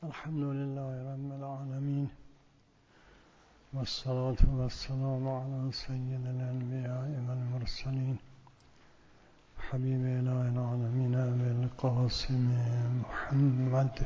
الحمد لله رب العالمين والصلاة والسلام على سيد الأنبياء والمرسلين حبيب إله العالمين أبي القاسم محمد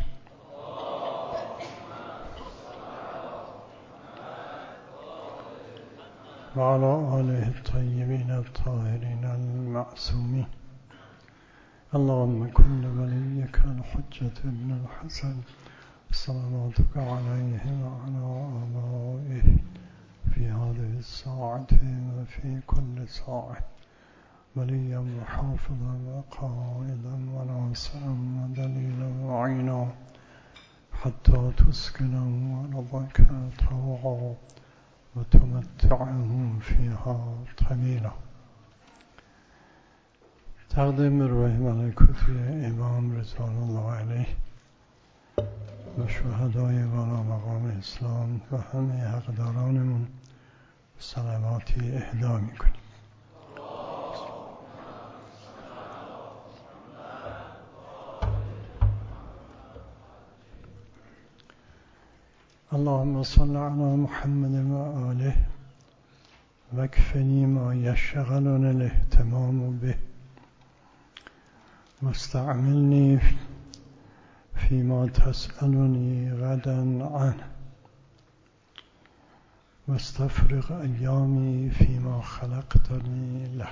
وعلى آله الطيبين الطاهرين المعصومين. اللهم كن لوليك الحجة ابن الحسن صلواتك عليه وعلى آبائه في هذه الساعة وفي كل ساعة وليا وحافظا وقائدا وناصرا ودليلا وعينا حتى تسكنه أرضك طوعا وتمتعهم فيها طويلا. تقدیم روح ملکوتی امام رضوان الله علیه و شهدای والا مقام اسلام و همه حقدارانمون صلواتی اهدا میکنیم. اللهم صل على محمد و آله واكفني ما يشغلني الاهتمام به واستعملني فيما تسألني غدا عنه واستفرغ أيامي فيما خلقتني له.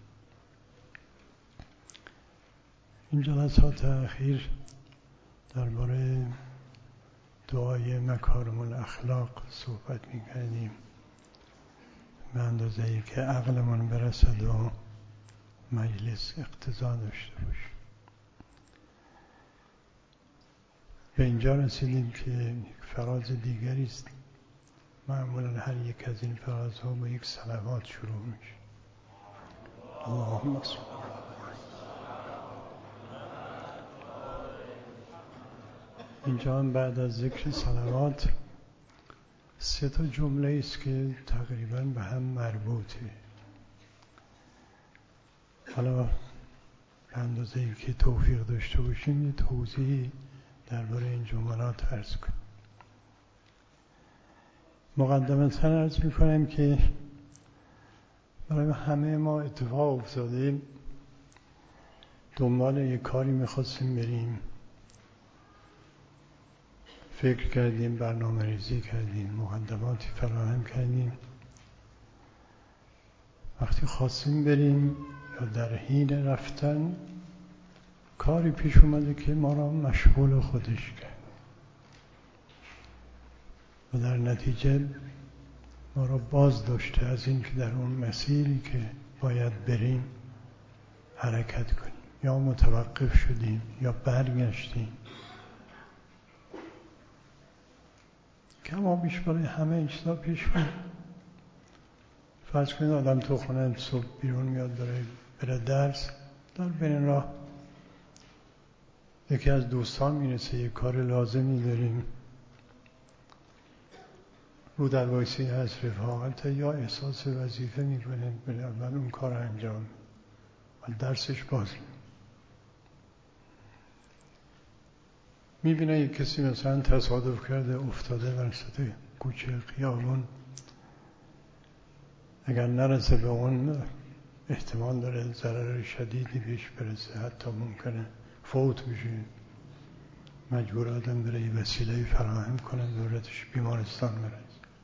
این جلسات اخیر درباره دعای مکارم الاخلاق صحبت می‌کردیم به اندازه‌ای که عقلمون برسد و مجلس اقتضا داشته باشه. به اینجا رسیدیم که یک فراز دیگری است. معمولا هر یک از این فرازها با یک صلوات شروع میشه. اللهم صل. اینجا هم بعد از ذکر صلوات 3 جمله است که تقریبا به هم مربوطه. حالا به اندازه‌ای که توفیق داشته باشیم یه توضیحی درباره این جملات عرض کنیم. مقدمتاً عرض می‌کنم که برای همه ما اتفاق افتاده دنبال یک کاری می‌خواستیم بریم، فکر کردیم، برنامه‌ریزی کردیم، مقدماتی فراهم کردیم. وقتی خواستیم بریم یا در حین رفتن کاری پیش اومده که ما را مشغول خودش کرد و در نتیجه ما را باز داشته از این که در اون مسیری که باید بریم حرکت کنیم. یا متوقف شدیم یا برگشتیم. کما بیش برای همه این چیزا پیش میاد. فرض کنید آدم تو خونه صبح بیرون میاد بره درس، در بین راه یکی از دوستان میرسه یک کار لازمی داریم، رو در وایسی هست رفاقت یا احساس وظیفه میکنه بره اول اون کار انجام و درسش باز میبینه یک کسی مثلا تصادف کرده افتاده وسط کوچه خیابون، اگر نرسه به اون احتمال داره ضرر شدیدی بهش برسه، حتی ممکنه فوت بشه. مجبور آدم بره یه وسیله فراهم کنه دولتش بیمارستان برسه.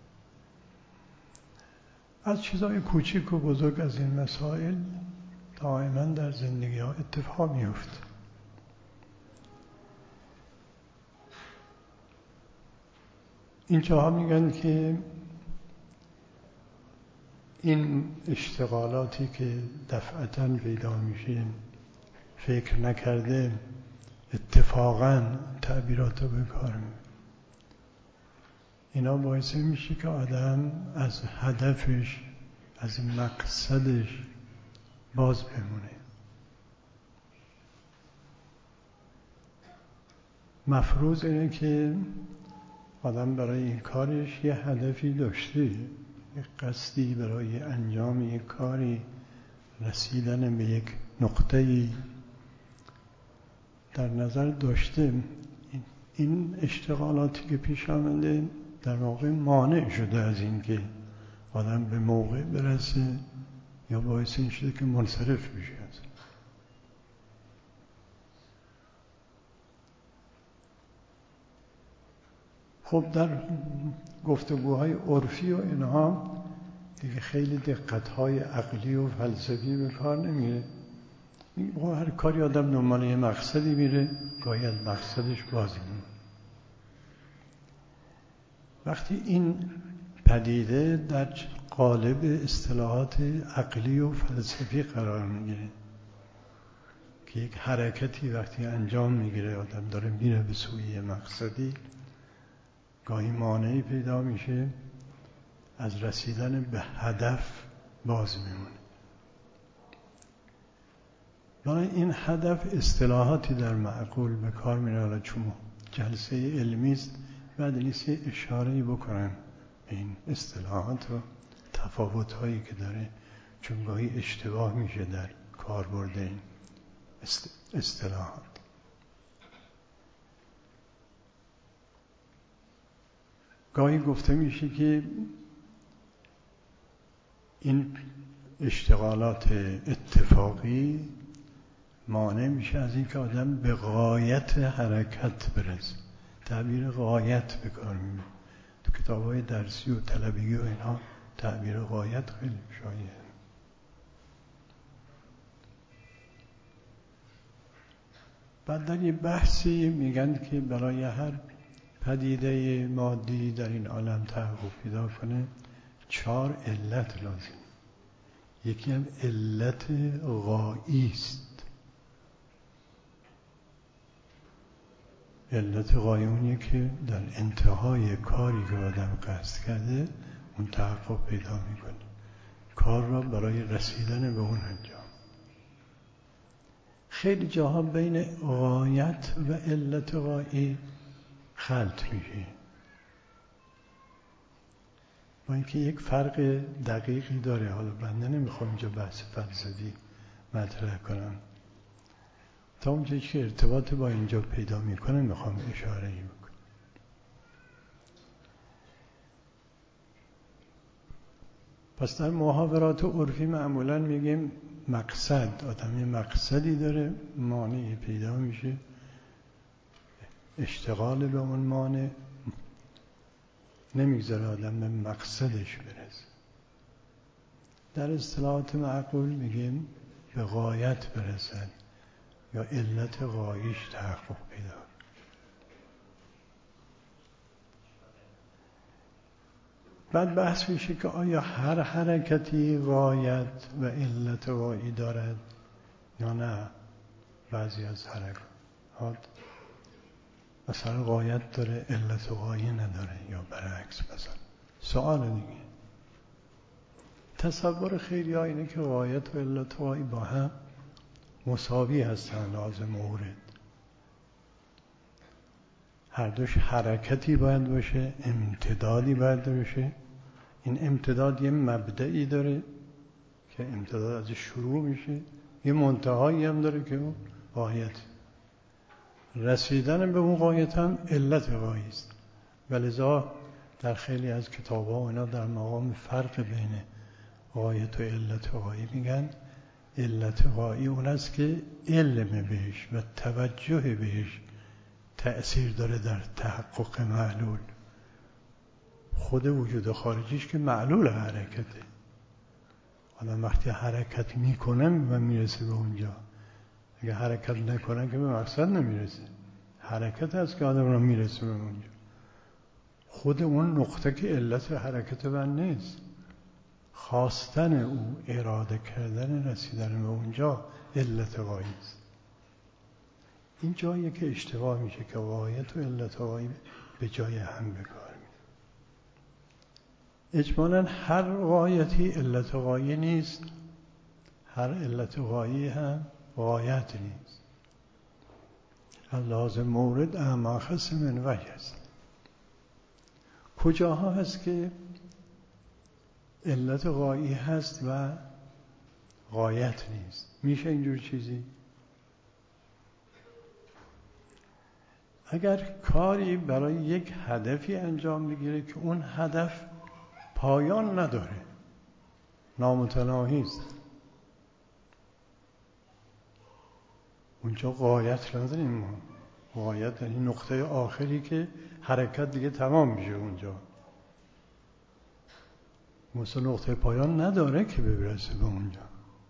از چیزای کوچیک و بزرگ از این مسائل دائما در زندگی ها اتفاق میفته. اینجاها میگن که این اشتغالاتی که دفعتاً پیدا میشه فکر نکرده اتفاقاً تعبیرات رو به کار میبره. اینا باعث میشه که آدم از هدفش، از مقصدش باز بمونه. مفروض اینه که آدم برای این کارش یه هدفی داشته، یک قصدی برای انجام یک کاری، رسیدن به یک نقطه‌ای در نظر داشته. این اشتغالاتی که پیش آمده در واقع مانع شده از این که آدم به موقع برسه یا باعث این شده که منصرف بشه. خب در گفتگوهای عرفی و اینها دیگه خیلی دقت‌های عقلی و فلسفی به کار نمیره. هر کاری آدم دنبال یه مقصدی میره، گاهی از مقصدش بازی میره. وقتی این پدیده در قالب اصطلاحات عقلی و فلسفی قرار میگیره که یک حرکتی وقتی انجام میگیره آدم داره میره به سوی مقصدی، گاهی مانعی پیدا میشه از رسیدن به هدف باز میمونه. برای این هدف اصطلاحاتی در معقول به کار میره. حالا چون جلسه علمی است بعد نیست اشاره‌ای بکنم به این اصطلاحات و تفاوت‌هایی که داره، چون گاهی اشتباه میشه در کاربرد این اصطلاحات. گاهی گفته میشه که این اشتغالات اتفاقی مانع میشه از این که آدم به غایت حرکت برسه. تعبیر غایت به کار میبره. تو کتاب‌های درسی و طلبگی و اینا تعبیر غایت خیلی شایعه. بعد در یه بحثی میگن که برای هر پدیده مادی در این عالم تحقق پیدا کنه 4 علت لازم. یکی هم علت غایی است. علت غایی اونیه که در انتهای کاری که آدم قصد کرده اون تحقق پیدا میکنه، کار را برای رسیدن به اون انجام. خیلی جاها بین غایت و علت غایی خلط میشه، با اینکه یک فرق دقیقی داره. حالا بنده نمیخوام اینجا بحث فلسفی مطرح کنم، تا اونجایی که ارتباط با اینجا پیدا میکنه میخوام اشاره‌ای بکنم. پس در محاورات عرفی معمولا میگیم مقصد، آدم یه مقصدی داره، مانعی پیدا میشه، اشتغال به اون مانع نمیگذاره آدم به مقصدش برسه. در اصطلاحات معقول میگیم به غایت برسن یا علت غایش تحقق پیدا. بعد بحث میشه که آیا هر حرکتی غایت و علت غایی دارد یا نه. بعضی از حرکات مثلا غایت داره علت غایی نداره یا برعکس. مثلا سوال دیگه، تصور خیلی ها اینه که غایت و علت غایی با هم مساوی هستن لازم مورد. هر دوش حرکتی باید باشه، امتدادی باید باشه. این امتداد یه مبدئی داره که امتداد از شروع میشه، یه منتهایی هم داره که اون غایت. رسیدن به اون غایت هم علت غایی است. ولذا در خیلی از کتاب‌ها و اینا در مقام فرق بین غایت و علت غایی میگن علت غایی اون است که علم بهش و توجه بهش تأثیر داره در تحقق معلول. خود وجود خارجیش که معلول حرکته. آدم وقتی حرکت میکنه و میرسه به اونجا، اگه حرکت نکنه که به مقصد نمیرسه. حرکت هست که آدم را میرسه به اونجا. خود اون نقطه که علت حرکت من نیست، خواستن او، اراده کردن رسیدن به اونجا علت غایی است. این جاییه که اشتباه میشه که غایت و علت غایی به جای هم به کار میره. اجمالاً هر غایتی علت غایی نیست، هر علت غایی هم غایت نیست. لازم مورد اعما خص من وحی است. کجاها هست که علت غایی هست و غایت نیست؟ میشه اینجور چیزی؟ اگر کاری برای یک هدفی انجام بگیره که اون هدف پایان نداره، نامتناهی است، اونجا غایت نداریم ما. غایت یعنی نقطه آخری که حرکت دیگه تمام میشه اونجا. مثل نقطه پایان نداره که برسه به اونجا،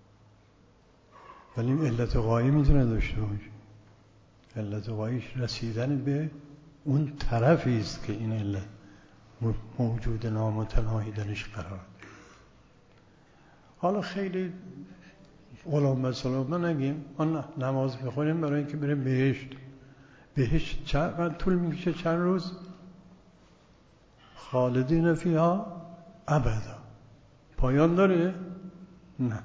ولی علت غایه میتونه داشته باشه. علت غایش رسیدن به اون طرفی است که این علت موجود نامتناهی درش قرار داره. حالا خیلی غلام به سلامه نگیم، ما نماز میخونیم برای اینکه بریم بهشت. بهشت چقدر طول میکشه؟ چند روز؟ خالدین فیها ابدا. پایان داره؟ نه.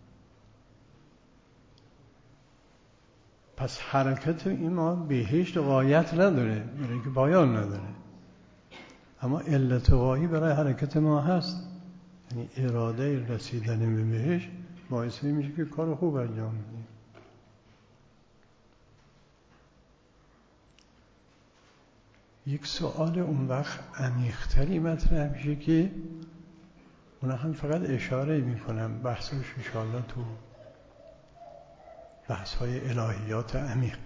پس حرکت ایمان بهشت غایت نداره، برای اینکه پایان نداره، اما علت غایی برای حرکت ما هست. یعنی اراده رسیدن به بهشت باعث میشه که کار خوب انجام بدیم. یک سوال اون وقت عمیق‌تری مطرح میشه که اون هم فقط اشاره میکنم، بحثش انشاءالله تو بحث‌های الهیات عمیق.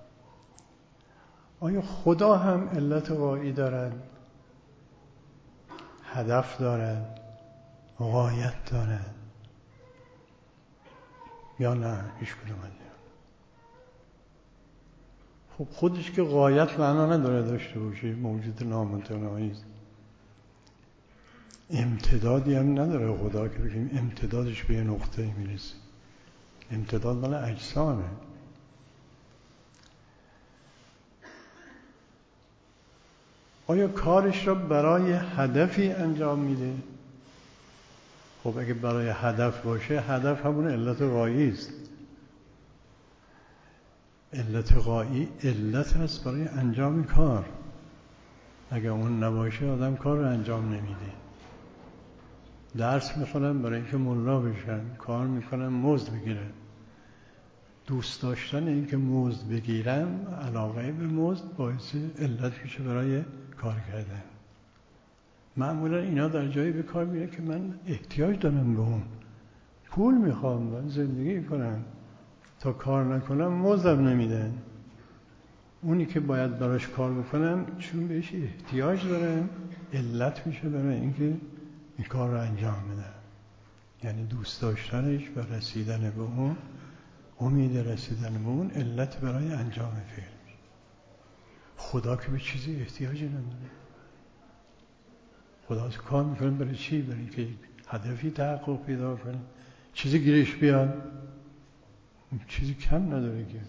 آیا خدا هم علت غایی دارد؟ هدف دارد؟ غایت دارد؟ یا نه هیچ کدوم از اینا؟ خب خودش که غایت معنا نداره داشته باشه، موجود نامتناهی است. امتدادی هم نداره خدا که بگیم امتدادش به یه نقطه میرسه. امتداد مال اجسامه. آیا کارش را برای هدفی انجام میده؟ خب اگه برای هدف باشه، هدف همون علت غایی است. علت غایی علت هست برای انجام کار. اگه اون نباشه آدم کار رو انجام نمیده. درس میخونن برای اینکه ملا بشن، کار میکنن مزد بگیرن. دوست داشتن اینکه مزد بگیرم، علاقه به مزد باعث علت میشه برای کار کردن. معمولا اینا در جایی به کار میره که من احتیاج دارم به اون، پول میخوام من زندگی کنم، تا کار نکنم مزدم نمیدن. اونی که باید براش کار بکنم چون بهش احتیاج دارم، علت میشه برای اینکه این کار رو انجام بدم. یعنی دوست داشتنش و رسیدن به اون، امید رسیدن به اون علت برای انجام فعل میشه. خدا که به چیزی احتیاجی نداره. خدا کار میکنه برای چی؟ برای اینکه هدفی تحقق پیدا کنه، چیزی گیرش بیاد، چیزی کم نداره که.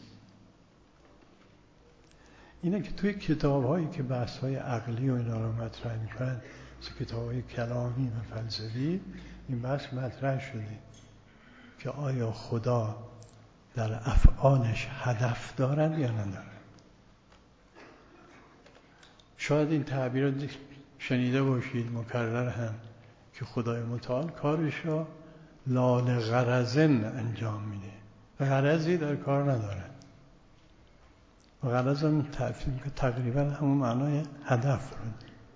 اینه که توی کتاب‌هایی که بحث‌های عقلی و اینا رو مطرح می‌کنن، مثل کتاب‌های کلامی و فلسفی، این بحث مطرح شده که آیا خدا در افعالش هدف دارد یا ندارد. شاید این تعبیر رو شنیده باشید مکرر هم که خدای متعال کارش را لال غرضن انجام میده، غرضی در کار ندارد. و غرض هم تعریف که تقریبا همون معنای هدف رو.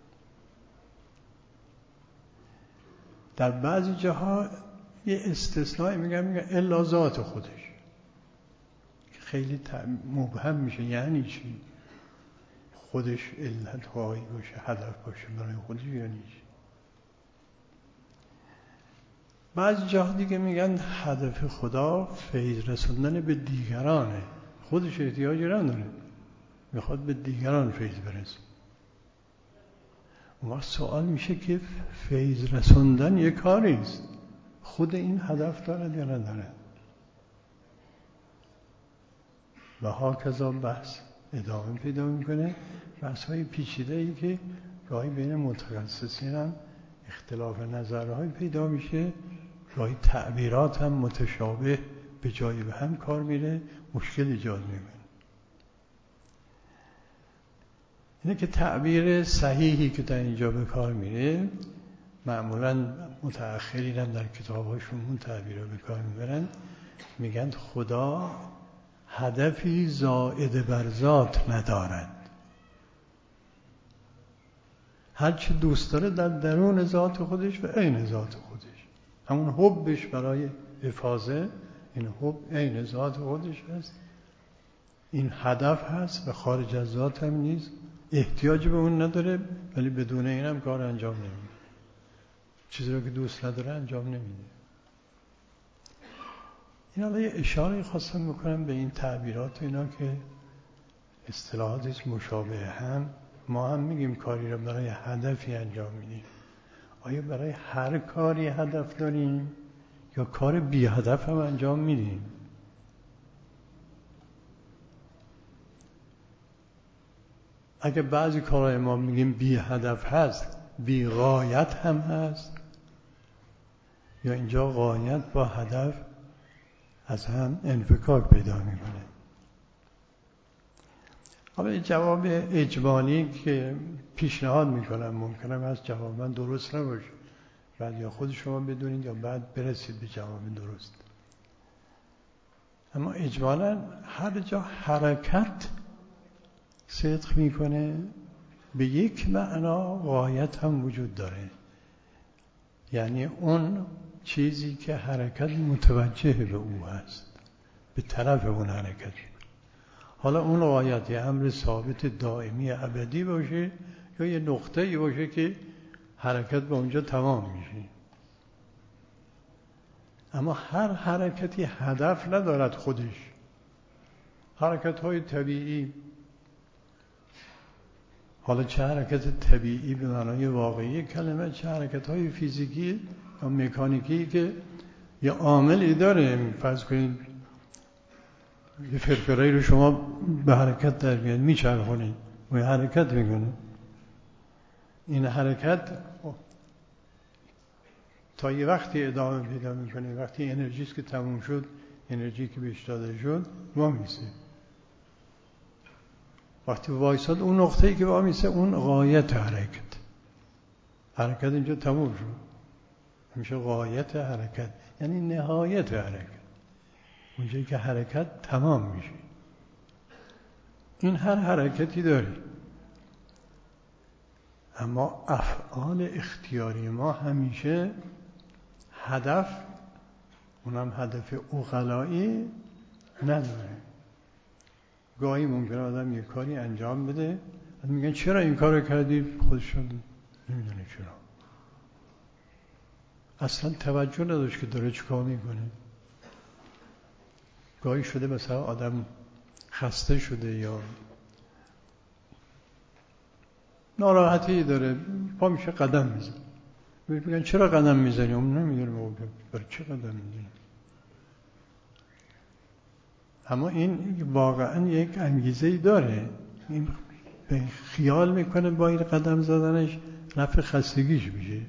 در بعضی جاها یه استثنایی میگن الا ذات خودش، خیلی مبهم میشه. یعنی چی؟ خودش علت غایی باشه، هدف باشه برای خودش، یعنی چی؟ بعضی جاها دیگه میگن هدف خدا فیض رسوندن به دیگرانه، خودش احتیاجی نداره، میخواد به دیگران فیض برسه. اون وقت سوال میشه که فیض رسوندن یک کاری است، خود این هدف دارد یا ندارد؟ و هاکذا بحث ادامه پیدا میکنه، بحث های پیچیده ای که گاهی بین متخصصین هم اختلاف نظرهای پیدا میشه، گاهی تعبیرات هم متشابه به جای به هم کار میره، مشکل ایجاد میکنه. اینه که تعبیر صحیحی که در اینجا به کار میره، معمولا متأخرین هم در کتاب‌هاشون اون تعبیر رو به کار میبرن، میگن خدا هدفی زائد بر ذات ندارد. هر چی دوست داره در درون ذات خودش و عین ذات خودش. همون حبش برای افاضه، این حب عین ذات خودش هست، این هدف هست و خارج از ذات هم نیست، احتیاج به اون نداره، ولی بدون این هم کار انجام نمیده. چیزی رو که دوست نداره انجام نمیده. این حالا یه اشاره خواستم بکنم به این تعبیرات و اینا که اصطلاحاتی مشابه هم. ما هم میگیم کاری رو برای هدفی انجام میدیم. آیا برای هر کاری هدف داریم یا کار بی هدف هم انجام میدیم؟ اگه بعضی کارهای ما میگیم بی هدف هست، بی غایت هم هست، یا اینجا غایت با هدف از هم انفکاک پیدا میکنه. حالا این جواب اجمالی که پیشنهاد میکنم ممکنه از جواب من درست نباشه، بعد یا خود شما بدونید یا بعد برسید به جواب درست. اما اجمالا هر جا حرکت صدق میکنه به یک معنا غایت هم وجود داره، یعنی اون چیزی که حرکت متوجه به او هست، به طرف اون حرکت. حالا اون غایت یه امر ثابت دائمی ابدی باشه یا یه نقطه‌ای باشه که حرکت به اونجا تمام میشه. اما هر حرکتی هدف ندارد خودش. حرکت‌های طبیعی، حالا چه حرکت طبیعی به معنای واقعی کلمه، چه حرکت‌های فیزیکی یا مکانیکی که یه عاملی داره. فرض کنید یه فرفره‌ای رو شما به حرکت در میاد، میچرخونید و حرکت میکنه. این حرکت تا یه وقتی ادامه پیدا میکنه، وقتی انرژیست که تموم شد، انرژی که بهش داده شد وامیسه. وقتی وایساد اون نقطه‌ای که وامیسه اون غایت حرکت اینجا تموم شد، میشه غایت حرکت، یعنی نهایت حرکت، اونجایی که حرکت تمام میشه. این هر حرکتی داره. اما افعال اختیاری ما همیشه هدف، اونم هدف عقلایی نداره. گاهی ممکنه آدم یه کاری انجام بده، میگن چرا این کارو کردی؟ خودشون نمیدونه چرا، اصلا توجه نداشت که داره چی کار میکنه. گاهی شده مثلا آدم خسته شده یا ناراحتی داره، پا میشه قدم میزنه، میگن چرا قدم میزنی؟ اون نمیدونه برای چه قدم میزنی. اما این واقعا یک انگیزه‌ای داره. این به خیال میکنه با این قدم زدنش رفع خستگیش میشه،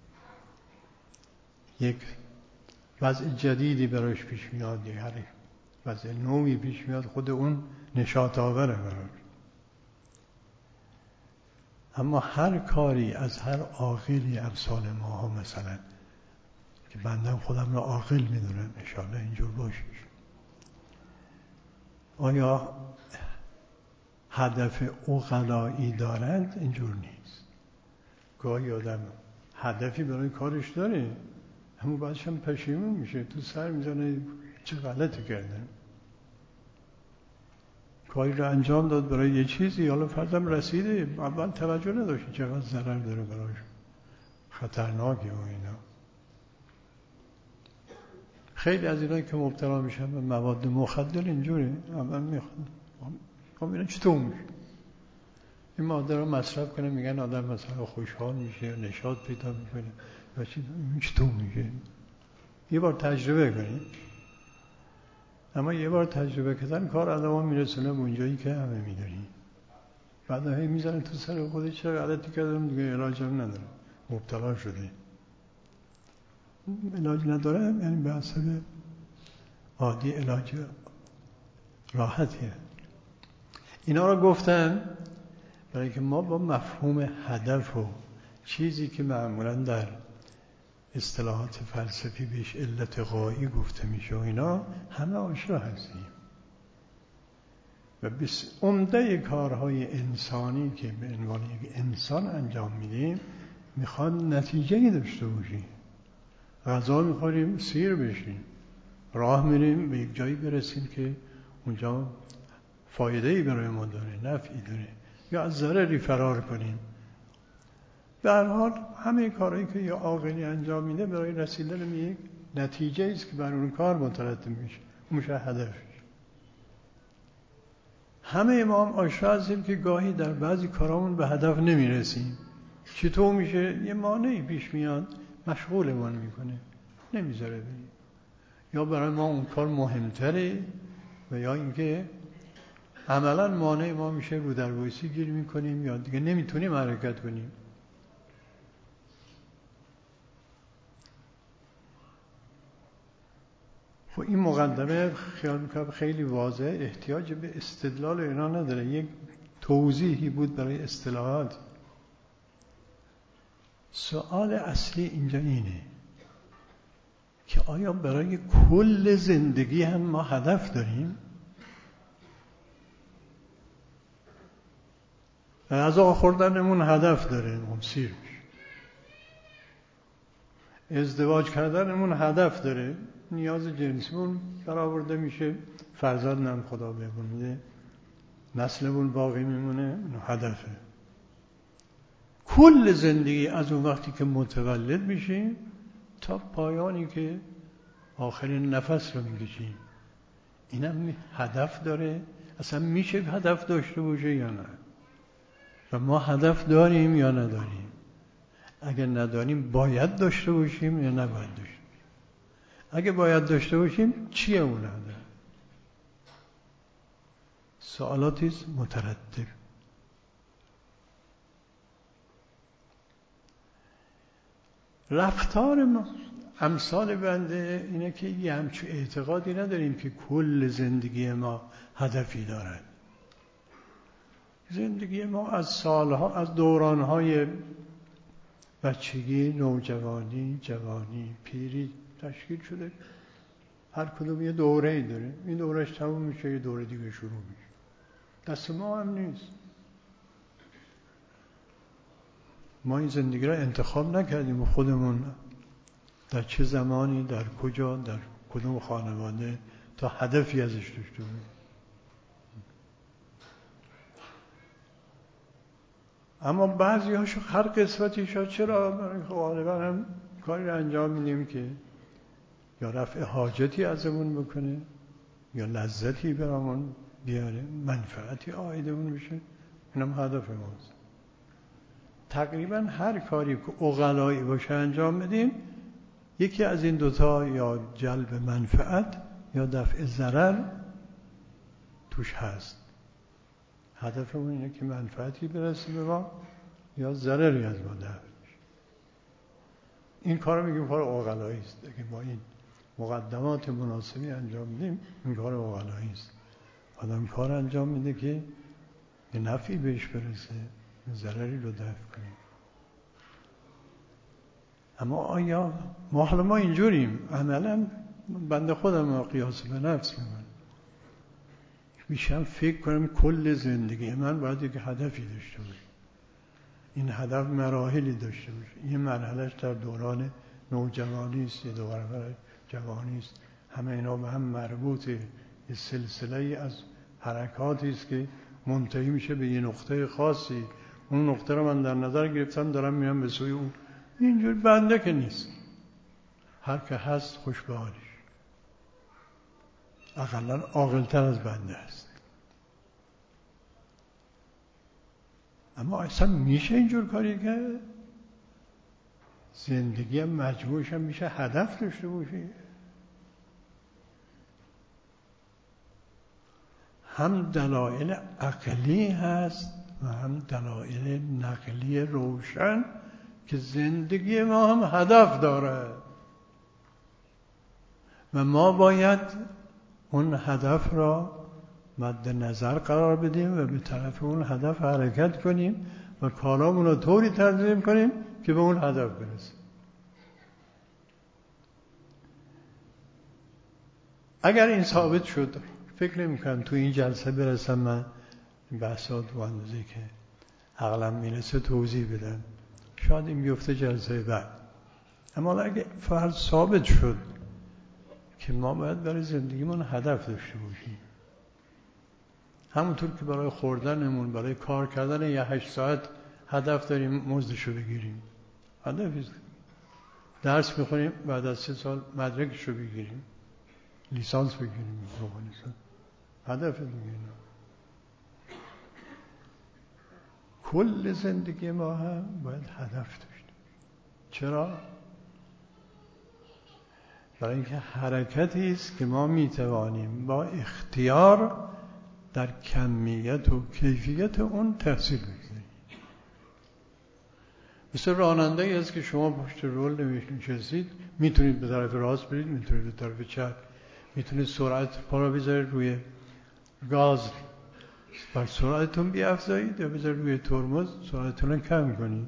یک وضع جدیدی براش پیش میاد، یک وضع نوعی پیش میاد، خود اون نشاط آوره براش. اما هر کاری از هر عاقلی امثال ماها مثلا، که بنده خودم را عاقل میدونم، انشاءالله اینجور باشه، آیا هدف عقلایی دارند؟ اینجور نیست. گاهی آدم هدفی برای کارش داره، اما بعدش هم پشیمون میشه، تو سر میزنه چه غلطی کردم. کاری رو انجام داد برای یه چیزی، حالا فرضم رسیده، اول توجه نداشت چقدر ضرر داره براش، خطرناکه و اینا. خیلی از اینایی که مبتلا میشن به مواد مخدر اینجوره، اول میخوان میرن چطور میشه این ماده رو مصرف کنه، میگن آدم مثلا خوشحال میشه، نشاط پیدا میکنه، و چطور میشه. یه بار تجربه کنید. اما یه بار تجربه کردن کار آدمو میرسونه به اونجایی که همه میدونی، بعد هی میزنه تو سر خودش چه غلطی کردم، دیگه علاج هم نداره، مبتلا شده. علاج نداره یعنی به حسب عادی علاج راحتیه. اینا رو گفتم برای که ما با مفهوم هدف و چیزی که معمولا در اصطلاحات فلسفی بهش علت غایی گفته میشه و اینا همه آشنا هستیم. و عمده کارهای انسانی که به عنوان یک انسان انجام میدیم میخواد نتیجه‌ای داشته باشیم. غذا میخوریم سیر بشیم، راه میریم به یک جایی برسیم که اونجا فایده‌ای برای ما داره، نفعی داره، یا از ضرری فرار کنیم. به هر حال همه کارهایی که یه عاقلی انجام میده برای رسیدن به یک نتیجه است که بر اون کار مترتب میشه، اون میشه هدفش. همه ما هم آشنا هستیم که گاهی در بعضی کارامون به هدف نمیرسیم. چطور میشه؟ یه مانعی پیش میاد مشغولمون میکنه، نمیذاره بریم، یا برای ما اون کار مهمتره، و یا اینکه عملا مانع ما میشه رو در وایسی گیر میکنیم یا دیگه نمیتونیم حرکت کنیم. خب این مقدمه خیال میکنم خیلی واضحه، احتیاج به استدلال اینا نداره، یک توضیحی بود برای اصطلاحات. سوال اصلی اینجا اینه که آیا برای کل زندگی هم ما هدف داریم؟ غذا خوردنمون هدف داره، سیر بشه. ازدواج کردنمون هدف داره، نیاز جنسیمون برآورده میشه، فرزندم خدا بهمون میده، نسلمون باقی میمونه، هدفه. کل زندگی از اون وقتی که متولد میشیم تا پایانی که آخرین نفس رو میکشیم، اینم هدف داره. اصلا میشه هدف داشته باشه یا نه؟ و ما هدف داریم یا نداریم؟ اگر نداریم باید داشته باشیم یا نباید داشته باشیم؟ اگه باید داشته باشیم چیه اون هدف؟ سوالاتی مترتب. رفتار ما امثال بنده اینه که یه همچون اعتقادی نداریم که کل زندگی ما هدفی دارد. زندگی ما از سالها، از دورانهای بچگی، نوجوانی، جوانی، پیری تشکیل شده. هر کدوم یه دوره‌ای داره، این دورش تموم میشه یه دوره دیگه شروع میشه. دست ما هم نیست. ما این زندگی را انتخاب نکردیم و خودمون در چه زمانی، در کجا، در کدوم خانواده تا هدفی ازش داشته باشیم. اما بعضی هاشو هر قسمتیشو چرا؟ برای غالبا هم کاری رو انجام میدیم که یا رفع حاجتی ازمون بکنه، یا لذتی برامون بیاره، منفعتی عایدمون بشه. اینم هدف ماست. تقریبا هر کاری که عقلایی باشه انجام بدیم، یکی از این دوتا یا جلب منفعت یا دفع ضرر توش هست. هدفمون اینه که منفعتی برسه به ما یا ضرری از ما دفع بشه. این کار رو میگیم کار عقلایی است. اگه ما این مقدمات مناسبی انجام بدیم، این کار عقلایی است. آدم کار انجام میده که یه نفعی بهش برسه، ضرری رو دفع کنیم. اما آیا ما اینجوریم؟ عملا بنده خودم قیاس به نفس میکنم، میشم فکر کنم کل زندگی من باید یک هدفی داشته باشه. این هدف مراحلی داشته باشه. یه مرحلهش در دوران نوجوانی است، یه دوران جوانی است. همه اینا به هم مربوطه. یه سلسله از حرکاتی است که منتهی میشه به یه نقطه خاصی. اون نقطه رو من در نظر گرفتم، دارم میرم به سوی اون. اینجور بنده که نیست. هر که هست خوش به حالش. اقلا عاقل‌تر از بنده است. اما اصلا میشه اینجور کاری که زندگی هم مجموعش هم میشه هدف داشته باشه؟ هم دلایل عقلی هست و هم دلایل نقلی روشن که زندگی ما هم هدف داره و ما باید اون هدف را مد نظر قرار بدیم و به طرف اون هدف حرکت کنیم و کارامون رو طوری تنظیم کنیم که به اون هدف برسیم. اگر این ثابت شد فکر نمی‌کنم تو این جلسه برسم من این بحثات و اندازه‌ای که عقلم میرسه توضیح بدم. شاید این بیفته جلسه بعد. اما اگه فرض ثابت شد که ما باید برای زندگیمون هدف داشته باشیم، همونطور که برای خوردنمون، برای کار کردن یه 8 ساعت هدف داریم مزدشو بگیریم، هدفی درس میخونیم بعد از 3 سال مدرکشو بگیریم، لیسانس بگیریم، هدف دیگه. کل زندگی ما هم باید هدف داشته. چرا؟ برای اینکه حرکتی است که ما میتوانیم با اختیار در کمیت و کیفیت اون تحصیل بگیریم. مثل راننده ای است که شما پشت رول نشستید، میتونید به طرف راست برید، میتونید به طرف چپ، میتونید سرعت پا را بذارید روی گاز و سرعتتون بیافزایید یا بذارید روی ترمز سرعتتون رو کم کنید.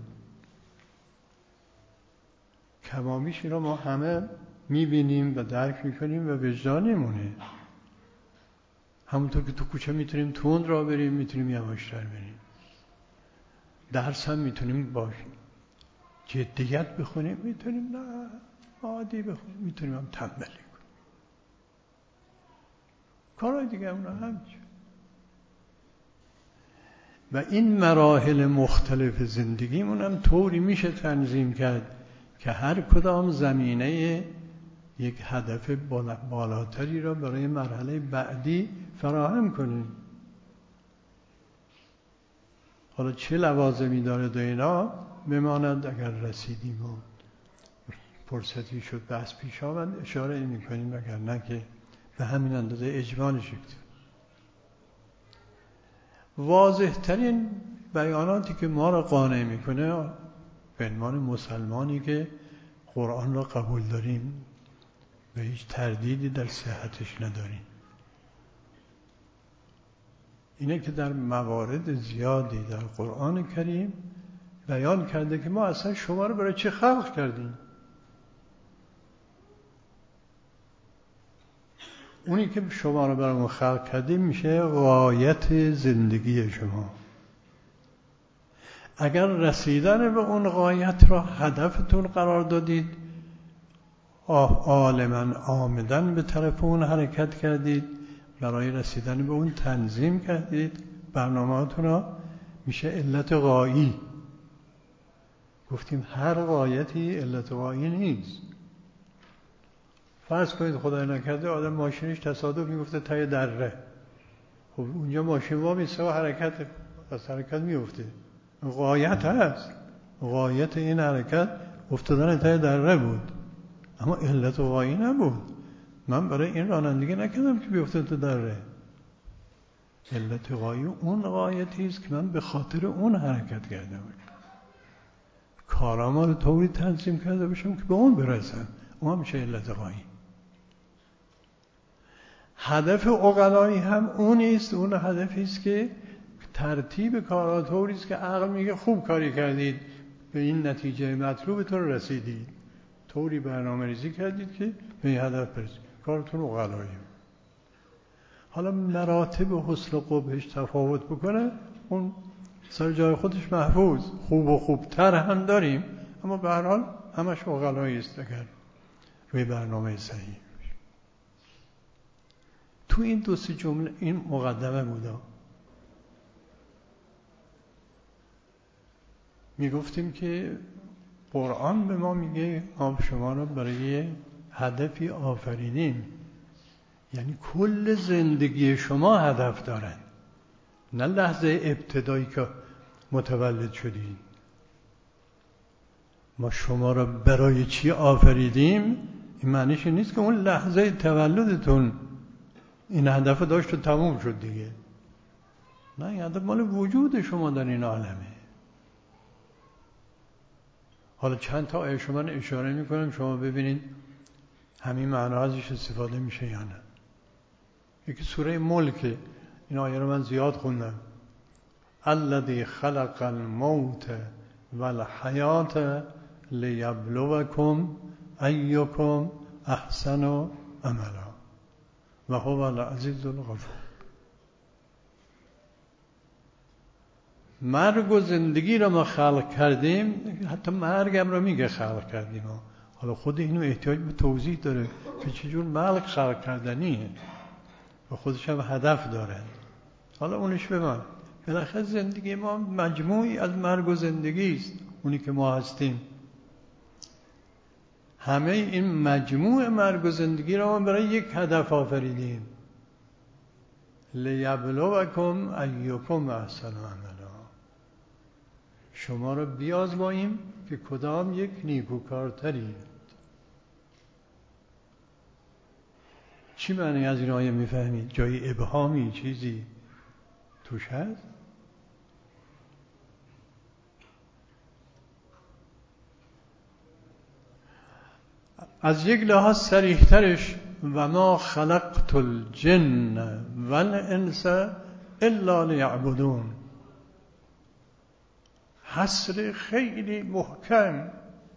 کمامیش این رو ما همه میبینیم و درک میکنیم و وجدانمونه. همونطور که تو کوچه میتونیم تند را بریم، میتونیم یواشتر بریم. درس هم میتونیم با جدیت بخونیم، میتونیم نه عادی بخونیم، میتونیم هم تنبلی کنیم. کارهای دیگه اونا همچه. و این مراحل مختلف زندگیمون هم طوری میشه تنظیم کرد که هر کدام زمینه یک هدف بالاتری را برای مرحله بعدی فراهم کنیم. حالا چه لوازمی داره دو اینا بماند، اگر رسیدیم و فرصتی شد بحث پیش آمد اشاره این کنیم، اگر نه که به همین اندازه اجمالش شد. واضح ترین بیاناتی که ما را قانع میکنه به عنوان مسلمانی که قرآن را قبول داریم و هیچ تردیدی در صحتش نداریم، اینه که در موارد زیادی در قرآن کریم بیان کرده که ما اصلا شما رو برای چه خلق کردیم. اونی که شما رو برای ما خلق کردیم میشه غایت زندگی شما. اگر رسیدن به اون غایت را هدفتون قرار دادید، عالماً آمدن به طرف اون حرکت کردید، برای رسیدن به اون تنظیم کردید برنامه‌تون را، میشه علت غایی. گفتیم هر غایتی علت غایی نیست. فرض کنید خدای نکرده آدم ماشینش تصادف میفته ته دره، خب اونجا ماشین وا میسته و حرکت میفته، غایت هست. غایت این حرکت افتادن ته دره بود، اما علت غایی نبود. من برای این رانندگی نکردم که بیفته تو دره. علت غایی اون غایتی است که من به خاطر اون حرکت کردم، کارام رو طوری تنظیم کرده باشم که به اون برسم. اون میشه علت غایی. هدف عقلایی هم اون است. اون هدفی است که ترتیب کارها طوری است که عقل میگه خوب کاری کردید، به این نتیجه مطلوبتون رسیدید، طوری برنامه‌ریزی کردید که به این هدف برسید. کارتون عقلایی. حالا مراتب حسن و قبحش تفاوت بکنه، اون سر جای خودش محفوظ. خوب و خوبتر هم داریم، اما به هر حال همش عقلایی است اگر روی برنامه صحیح. تو این 2-3 جمله این مقدمه بوده. میگفتیم که قرآن به ما میگه ما شما رو برای هدفی آفریدیم، یعنی کل زندگی شما هدف دارن، نه لحظه ابتدایی که متولد شدید. ما شما رو برای چی آفریدیم؟ این معنیش نیست که اون لحظه تولدتون این هدف داشت و تموم شد دیگه. نه، این هدف مال وجود شما در این عالمه. حالا چند تا آیه شما اشاره میکنم شما ببینید همین معنا ازش استفاده میشه یا نه. یکی سوره ملک، این آیه رو من زیاد خوندم. الذی خلق الموت والحیات لیبلوکم ایکم احسن عملا. و هو العزیز الغفور. مرگ و زندگی را ما خلق کردیم، حتی مرگم را میگه خلق کردیم. حالا خود اینو احتیاج به توضیح داره که چجور مرگ خلق کردنیه و خودش هم هدف داره. حالا اونش بمان. بالاخره زندگی ما مجموعی از مرگ و زندگی است، اونی که ما هستیم. همه این مجموع مرگ و زندگی را ما برای یک هدف آفریدیم، لیبلوکم ایکم احسن عملا. شما را بیازماییم که کدام یک نیکوکارتری. چی معنی از این آیه میفهمید؟ جای ابهامی چیزی توش هست؟ از یک لحاظ صریح‌ترش و ما خلقت الجن والانس الا لیعبدون. حصر خیلی محکم.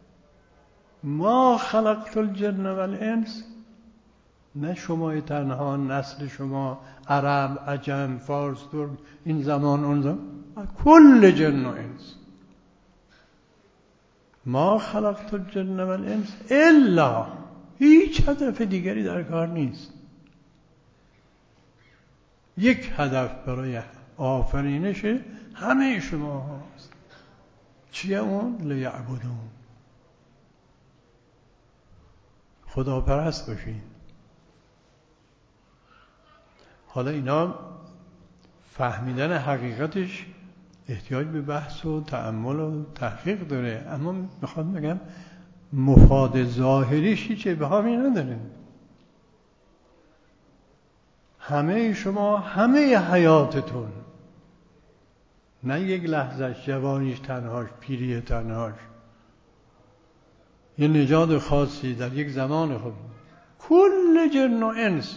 ما خلقت الجن والانس، نه شما تنها، نسل شما، عرب، عجم، فارس، ترک، این زمان اون زمان، کل جن و انس. ما خلقت الجن والانس الا، هیچ هدف دیگری در کار نیست. یک هدف برای آفرینش همه شما هست. چیه اون؟ لیعبدون، خدا پرست باشین. حالا اینا فهمیدن حقیقتش احتیاج به بحث و تأمل و تحقیق داره، اما میخوام بگم مفاد ظاهریش هیچ ابهامی نداره. همه شما، همه حیاتتون، نه یک لحظهش، جوانیش تنهاش، پیری تنهاش، یه نژاد خاصی در یک زمان خود، کل جن و انس،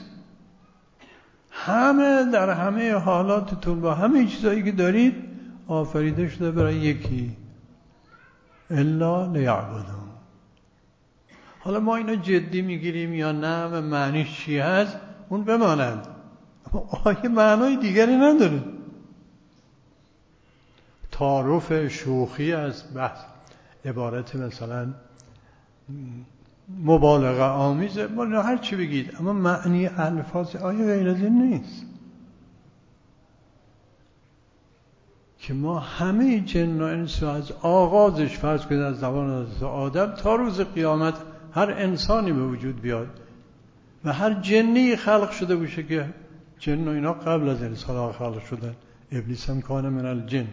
همه در همه حالاتتون با همه چیزایی که دارید آفریده شده برای یکی، الا لیعبدون. حالا ما اینو جدی میگیریم یا نه و معنیش چی هست اون بماند، آیه معنای دیگری نداره. تعارف شوخی است، بحث عبارت مثلا مبالغه آمیزه، هر چی بگید، اما معنی الفاظ آیه غیر از این نیست که ما همه جن و انس از آغازش، فرض کنید از زمان آدم تا روز قیامت، هر انسانی به وجود بیاد و هر جنی خلق شده باشه، که جن و اینا قبل از انسان خلق شدن، ابلیس هم کان من الجن،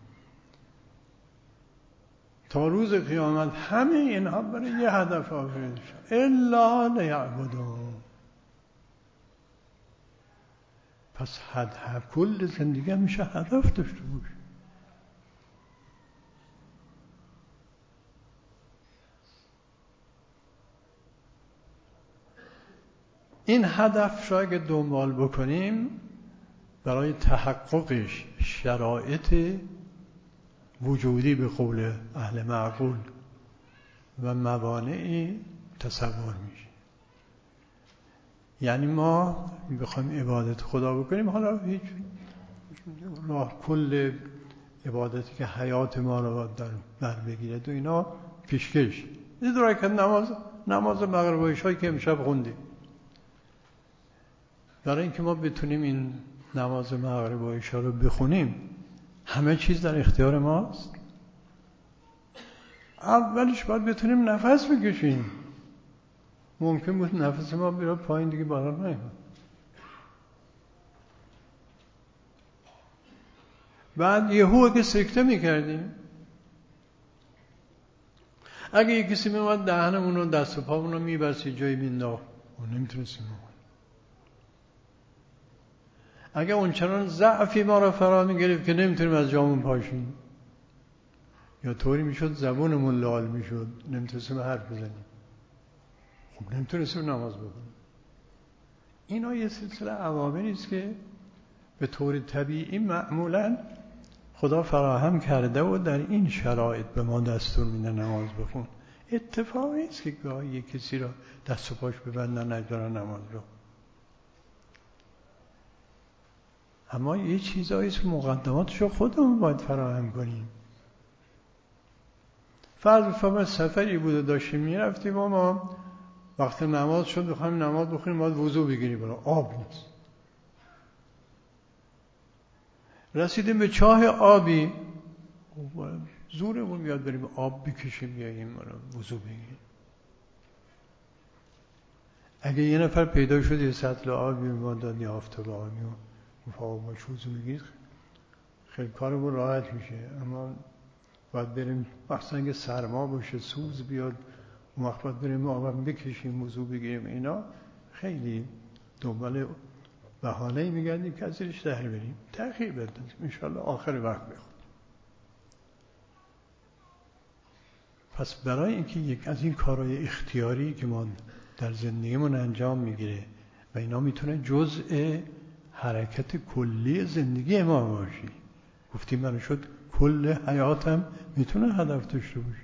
تا روز قیامت همه اینها برای یه هدف آفریده شد، الا لیعبدون. پس هدف کل زندگی میشه هدف داشته باشه. این هدف را اگه دنبال بکنیم، برای تحققش شرایط وجودی به قول اهل معقول و موانعی تصور میشه. یعنی ما بخوایم عبادت خدا بکنیم، حالا هیچ راه کل عبادتی که حیات ما رو در بگیره تو اینا پیشکش، یه دو رکعت نماز مغرب و عشایی که امشب خوندیم، برای اینکه ما بتونیم این نماز مغرب و عشا رو بخونیم، همه چیز در اختیار ماست. اولش باید بتونیم نفس بکشیم. ممکن بود نفس ما بیاد پایین دیگه بالا نیاد. بعد یهو که سکته میکردیم، اگه یه کسی میومد دهنمون رو، دست و پامون رو میبسید جایی مینداخت، ما نمیتونستیم بکنیم. اگه اونچنان ضعفی ما رو فرا میگرفت که نمیتونیم از جامون پاشیم، یا طوری میشد زبونمون لال میشد، نمیتونستیم حرف بزنیم، خب نمیتونستیم نماز بخونیم. اینا یه سلسله عواملی است که به طور طبیعی معمولا خدا فراهم کرده و در این شرایط به ما دستور میده نماز بخون. اتفاقی است که گاهی کسی را دست و پاش ببندن نذارن نماز بخون. اما یه چیزایی مقدماتشو خودمون باید فراهم کنیم. فرض بفرمایید سفری بود و داشتیم میرفتیم و ما وقتی نماز شد بخوایم نماز بخونیم باید وضو بگیریم، برای آب نیست. رسیدیم به چاه آبی، زورمون میاد بریم آب بکشیم بیاییم وضو بگیریم. اگه یه نفر پیدا شد یه سطل آبی ما داد یه آفتاب آبی و گفت آب باش وضو بگیرید، خیلی کارمون راحت میشه. اما باید بریم مثلا اگه سرما باشه سوز بیاد اون وقت باید بریم آبم بکشیم وضو بگیریم، اینا خیلی دنبال بهانه‌ای میگردیم که ازش در بریم، تأخیر بدیم انشالله آخر وقت بخون. پس برای اینکه یک از این کارهای اختیاری که ما در زندگیمون انجام میگیره و اینا میتونه جزء حرکت کلی زندگی ما باشی، گفتیم من شد کل حیاتم میتونه هدف داشته باشه.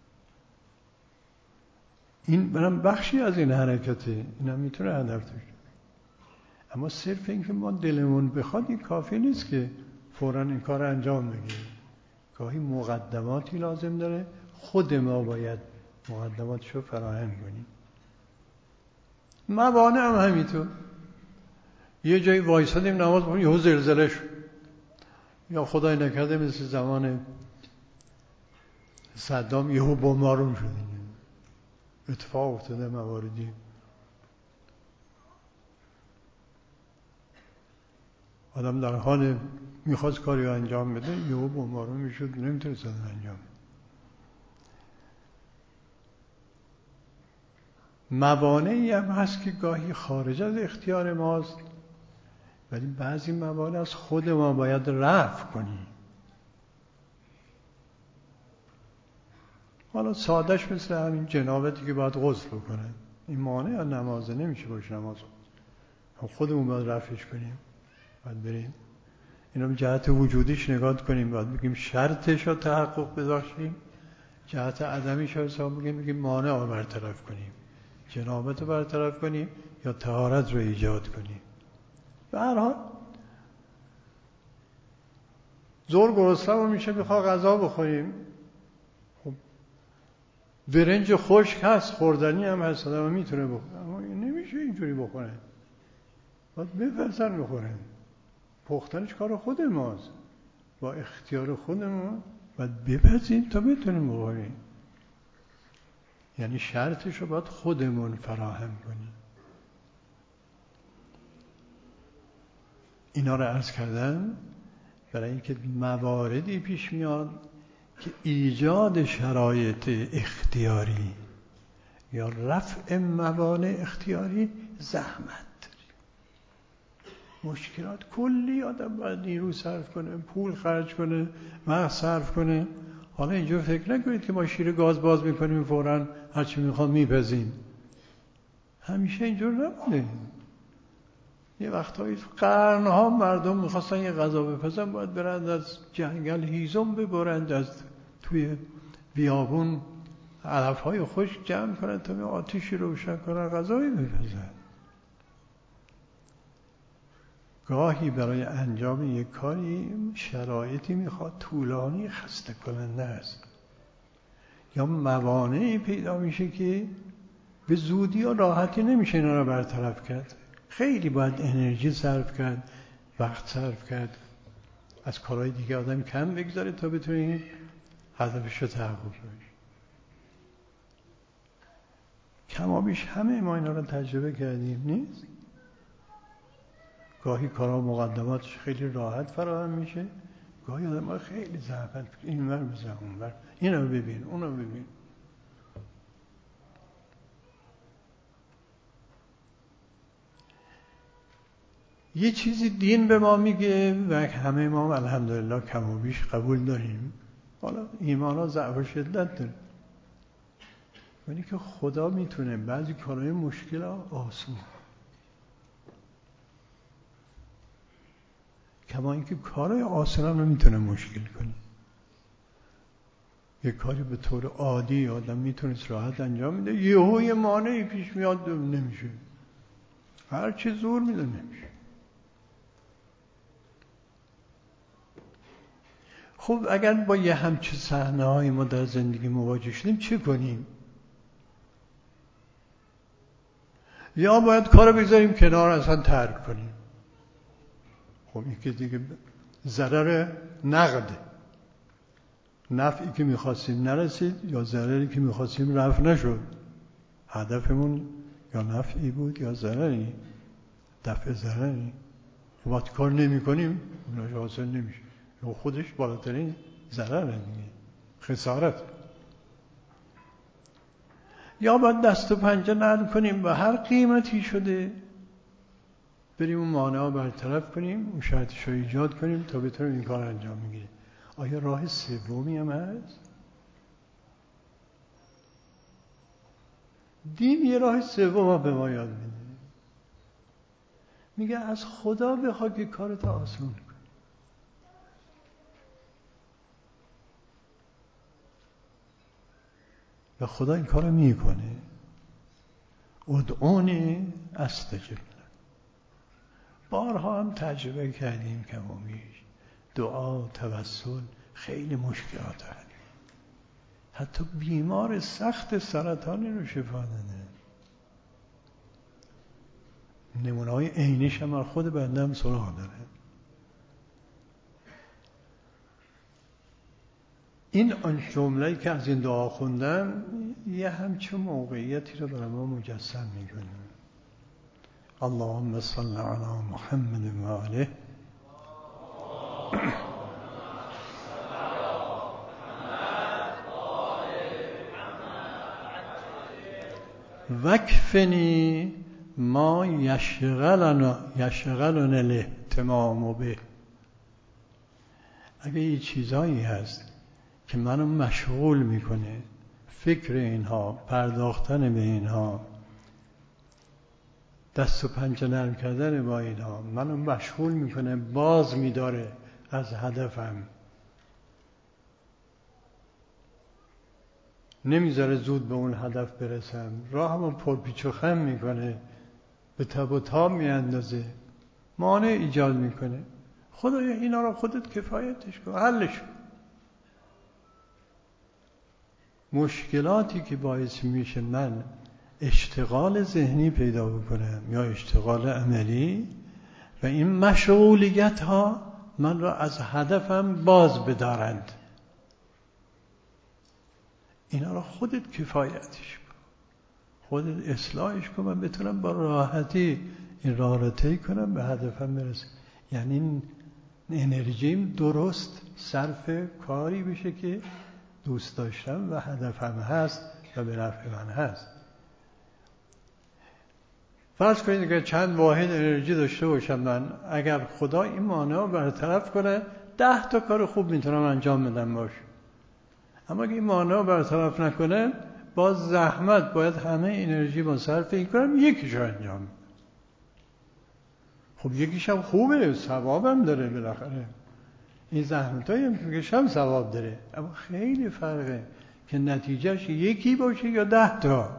این برام بخشی از این حرکته، اینا میتونه هدف داشته باشه. اما صرف اینکه ما دلمون بخواد این کافی نیست که فوراً این کار انجام بگیریم. گاهی مقدماتی لازم داره، خود ما باید مقدماتشو فراهم کنیم. موانع هم همینطور. یه جایی وایسادیم نماز بخونیم یهو زلزله شد، یا خدای نکرده مثل زمان صدام یهو بمبارون شد. اتفاق افتاده مواردی. آدم در حال میخواست کاری انجام بده یهو بمبارون میشد، نمیتونست انجام بده. موانعی هم هست که گاهی خارج از اختیار ماست، ولی بعضی موانع از خود ما باید رفع کنیم. حالا سادش مثل همین جنابتی که باید غسل بکنه، این مانع نمازه نمیشه باشه نماز خودمون باید رفعش کنیم. باید بریم اینا به جهت وجودیش نگاه کنیم، باید بگیم شرطش رو تحقق بداشتیم، جهت عدمیش رو حساب بگیم مانع رو برطرف کنیم، جنابت رو برطرف کنیم یا طهارت رو ایجاد کنیم. به هر حال زور گرسنه‌مون میشه بخواه غذا بخوریم، خب برنج خشک هست، خوردنی هم هست، آدم میتونه بخوره، اما نمیشه اینجوری بخوره، باید بپزن بخوره. پختنش کار خود ماست، با اختیار خودمون باید بپزیم تا بتونیم بخوریم. یعنی شرطش رو باید خودمون فراهم کنیم. اینا رو عرض کردم برای اینکه مواردی پیش میاد که ایجاد شرایط اختیاری یا رفع موانع اختیاری زحمت داره، مشکلات کلی. آدم باید نیرو صرف کنه، پول خرج کنه، وقت صرف کنه. حالا اینجور فکر نکنید که ما شیر گاز باز میکنیم فوراً هرچی میخوام میپزیم، همیشه اینجور نبوده. یه وقتایی قرنها مردم میخواستن یه غذا بپزن باید برند از جنگل هیزم ببرند، از توی بیابون علفهای خشک جمع کنن تا آتیشی روشن کنن غذایی بپزن. گاهی برای انجام یک کاری شرایطی میخواد طولانی خسته کننده است، یا موانعی پیدا میشه که به زودی و راحتی نمیشه اینا رو برطرف کرد. خیلی باید انرژی صرف کرد، وقت صرف کرد، از کارهای دیگه آدم کم بگذاره تا بتونه هدفش رو تحقق بده. کمابیش همه ما اینا رو تجربه کردیم نیست؟ گاهی کارها مقدماتش خیلی راحت فراهم میشه، گاهی آدم خیلی زحمت اینور بزن اونور، اینو ببین اونو ببین. یه چیزی دین به ما میگه و همه ما الحمدلله کم و بیش قبول داریم، حالا ایمان ها ضعف و شدت داره، ولی که خدا میتونه بعضی کارهای مشکل آسون، کما اینکه کارهای آسان هم میتونه مشکل کنه. یه کاری به طور عادی آدم میتونه راحت انجام میده، یهو یه مانعی پیش میاد نمیشه، هر چی زور میده نمیشه. خب اگر با یه همچه صحنه‌های ما در زندگی مواجه شدیم چه کنیم؟ یا باید کارو بذاریم کنار، اصلا ترک کنیم. خب این که دیگه ضرر نقده، نفعی که میخواستیم نرسید یا ضرری که میخواستیم رفع نشد. هدفمون یا نفعی بود یا ضرری، دفع ضرری. خب وقتی کار نمی کنیم اوناش حاصل نمیشه، یا خودش بالاترین ضرر دیگه، خسارت. یا باید دست و پنجه نرم کنیم و هر قیمتی شده بریم اون مانعا برطرف کنیم، اون شرطش رو ایجاد کنیم تا بتونیم این کار انجام بگیریم. آیا راه سومی هم هست؟ دین یه راه سوم به ما یاد میده، میگه از خدا بخوا که کارت آسون کن. و خدا این کارو میکنه. ادعونی استجب لکم. بارها هم تجربه کردیم که دعا، توسل خیلی مشکلات هست. حتی بیمار سخت سرطانی رو شفا داده. نمونه‌های عینیش هم خود بنده هم سراغ داره. این آن جمله‌ای که از این دعا خوندم یه همچون موقعیتی رو برای ما مجسم میکنه. اللهم صل علی محمد و آله وکفنی ما یشغلنا الاهتمام به. اگه یه چیزایی هست که منو مشغول میکنه، فکر اینها، پرداختن به اینها، دست و پنجه نرم کردن با اینها منو مشغول میکنه، باز میداره از هدفم، نمیذاره زود به اون هدف برسم، راهمو پرپیچ و خم میکنه، به تب و تاب میاندازه، مانع ایجاد میکنه. خدایا اینا رو خودت کفایتش کن، حلش کن. مشکلاتی که باعث میشه من اشتغال ذهنی پیدا بکنم یا اشتغال عملی و این مشغولیت ها من را از هدفم باز بدارند، اینا را خودت کفایتش کن، خودت اصلاحش کن، من بتونم با راحتی این راه را طی کنم، به هدفم برسم. یعنی انرژیم درست صرف کاری بشه که دوست داشتم و هدفم هست و به نفع من هست. فرض کنید که چند واحد انرژی داشته باشم من، اگر خدا این مانع رو برطرف کنه 10 تا کار خوب میتونم انجام بدم باشه. اما اگه این مانع رو برطرف نکنه باز زحمت باید همه انرژی با صرف این کنم یکیش رو انجام بدم. خب یکیش هم خوبه، ثوابم داره، بالاخره این زحمتایی هم که میکشم ثواب داره، اما خیلی فرقه که نتیجهش یکی باشه یا 10 تا.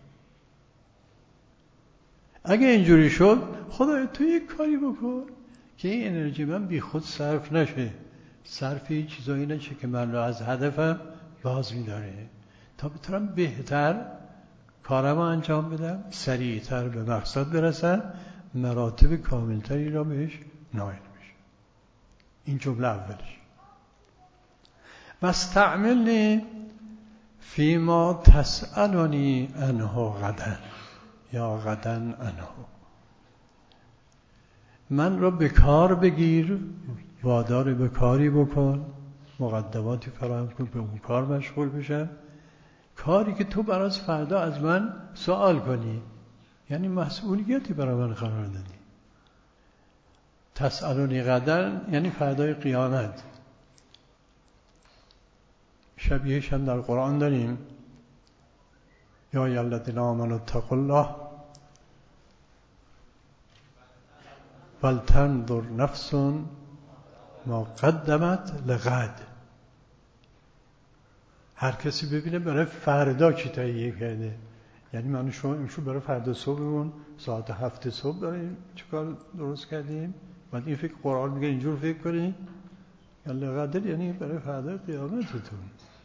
اگه اینجوری شد خدای تو یک کاری بکن که این انرژی من بی خود صرف نشه، صرف این چیزایی نشه که من رو از هدفم باز می‌داره، تا بتونم بهتر کارم انجام بدم، سریعتر به مقصد برسم، مراتب کاملتری را بهش نائل بشم. این جمله اولش. واستعملنی فیما تسألنی عنه غدا یا غدا عنه. من را به کار بگیر، وادار به کاری بکن، مقدماتی فراهم کن به اون کار مشغول بشم، کاری که تو برای فردا از من سوال کنی، یعنی مسئولیتی برای من قرار دادی. تسألنی غدا یعنی فردای قیامت. شبیهش هم در قرآن داریم، یا ایها الذین آمنوا اتقوا الله ولتنظر نفس ما قدمت لغد. هر کسی ببینه برای فردا چی تهیه کرده. یعنی من شما امشب برای فردا صبحمون ساعت 7 صبح داریم چیکار درست کردیم، بعد این فکر قرآن میگه اینجور فکر کنیم، لقدر یعنی برای فردا قیامتتون.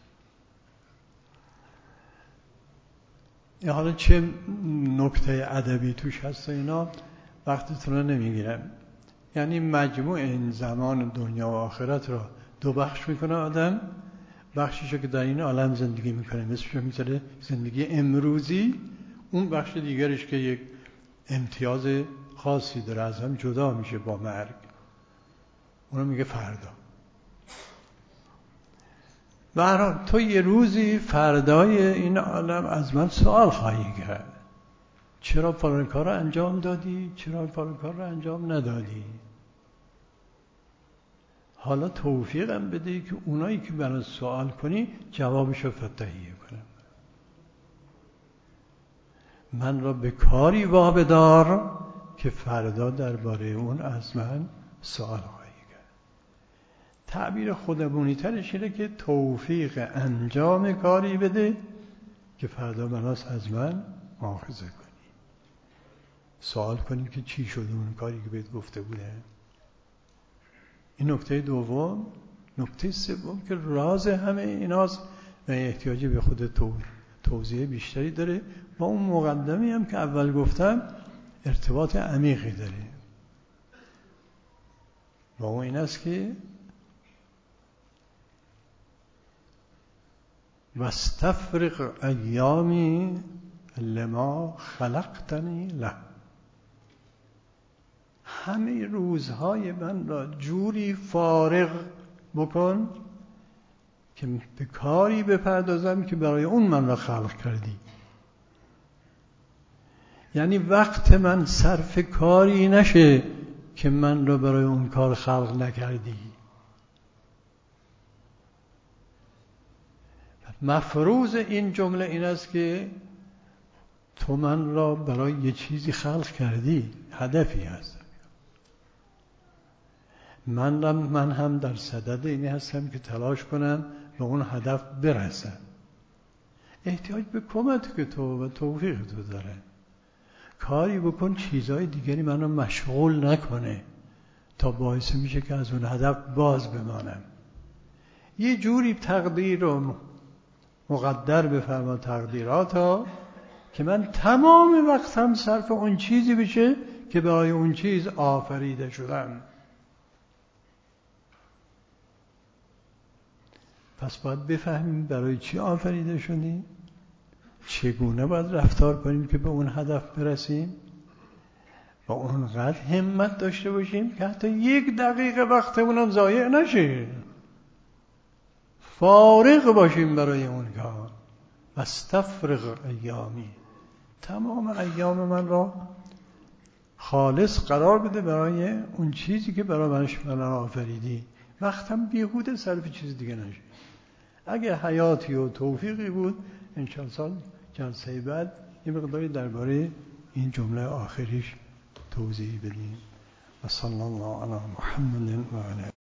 حالا چه نکته ادبی توش هست اینا وقتتون رو نمیگیرم. یعنی مجموع این زمان دنیا و آخرت رو دو بخش میکنه آدم. بخشیشو که در این عالم زندگی میکنه مثلشو میذاره زندگی امروزی، اون بخش دیگرش که یک امتیاز خاصی داره از هم جدا میشه با مرگ، اونو میگه فردا. برای تو یه روزی فردای این عالم از من سوال خواهی کرد چرا فلان کار رو انجام دادی، چرا فلان کار رو انجام ندادی. حالا توفیقم بده که اونایی که برای سوال کنی جوابشو تهیه کنم. من را به کاری وابدار که فردا درباره اون از من سوال خواهی کرد. تعبیر خودمونی ترش اینه که توفیق انجام کاری بده که فردا بناس از من مؤاخذه کنی، سوال کنی که چی شده اون کاری که بهت گفته بوده. این نکته دوم. نکته سوم که راز همه ایناست و احتیاجی به خود توضیح بیشتری داره، با اون مقدمی هم که اول گفتم ارتباط عمیقی داره. با اون این است که واستفرغ ایامی لما خلقتنی له. همه روزهای من را جوری فارغ بکن که به کاری بپردازم که برای اون من را خلق کردی. یعنی وقت من صرف کاری نشه که من را برای اون کار خلق نکردی. مفروض این جمله این است که تو من را برای یه چیزی خلق کردی، هدفی هست. من هم در صدد اینی هستم که تلاش کنم به اون هدف برسم. احتیاج به کمک تو و توفیق تو داره. کاری بکن چیزهای دیگری منو مشغول نکنه تا باعث میشه که از اون هدف باز بمانم. یه جوری تقدیر رو مقدر بفرما، تقدیراتا، که من تمام وقتم صرف اون چیزی بشه که برای اون چیز آفریده شدم. پس باید بفهمیم برای چی آفریده شدیم، چگونه باید رفتار کنیم که به اون هدف برسیم، و اونقدر همت داشته باشیم که حتی یک دقیقه وقتمونم ضایع نشه، فارغ باشیم برای اون کار. واستفرغ ایامی، تمام ایام من را خالص قرار بده برای اون چیزی که برای من آفریدی. وقتم بیهوده صرف چیز دیگه نشه. اگه حیاتی و توفیقی بود انشاءالله جلسه بعد یه مقداری درباره این جمله آخریش توضیح بدیم. و صلی الله علی محمد و علی